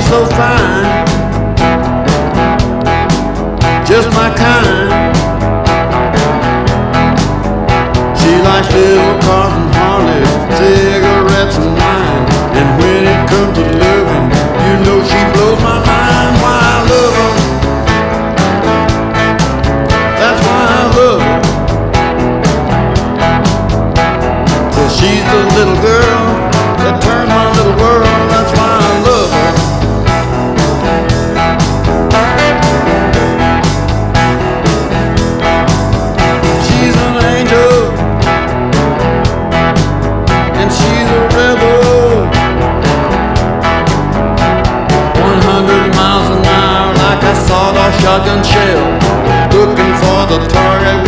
so fine, just my kind. She likes little cars and Harleys, cigarettes and wine. And when it comes to living, you know she blows my mind. Why I love her, that's why I love her. 'Cause she's the little girl that turned my little world. That's why I love her. She's an angel and she's a rebel. 100 miles an hour like a sawed-off shotgun shell, looking for the target